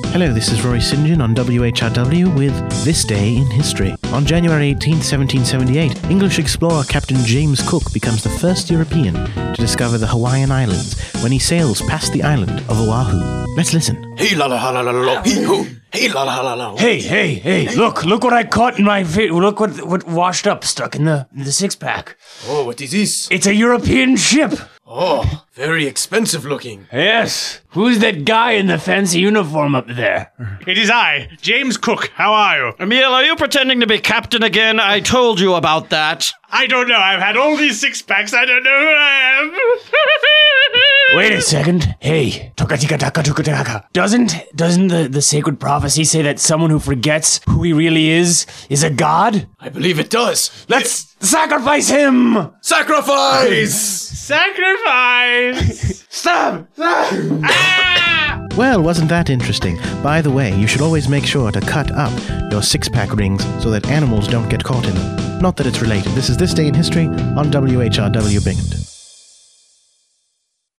Hello, this is Rory St. John on WHRW with This Day in History. On January 18, 1778, English explorer Captain James Cook becomes the first European to discover the Hawaiian Islands when he sails past the island of Oahu. Let's listen. Hey la la la la la, hee hoo. Hey la la la la. Hey! Look what I caught in my face. Look what washed up, stuck in the six-pack. Oh, what is this? It's a European ship. Oh, very expensive looking. Yes. Who's that guy in the fancy uniform up there? It is I, James Cook. How are you? Emil, are you pretending to be captain again? I told you about that. I don't know. I've had all these six-packs. I don't know who I am. Wait a second. Hey, toka-tika-taka-tuka-taka. Doesn't the sacred prophecy say that someone who forgets who he really is a god? I believe it does. Let's sacrifice him! Sacrifice! Sacrifice! Stop! Well, wasn't that interesting? By the way, you should always make sure to cut up your six-pack rings so that animals don't get caught in them. Not that it's related. This is This Day in History on WHRW Binghamton.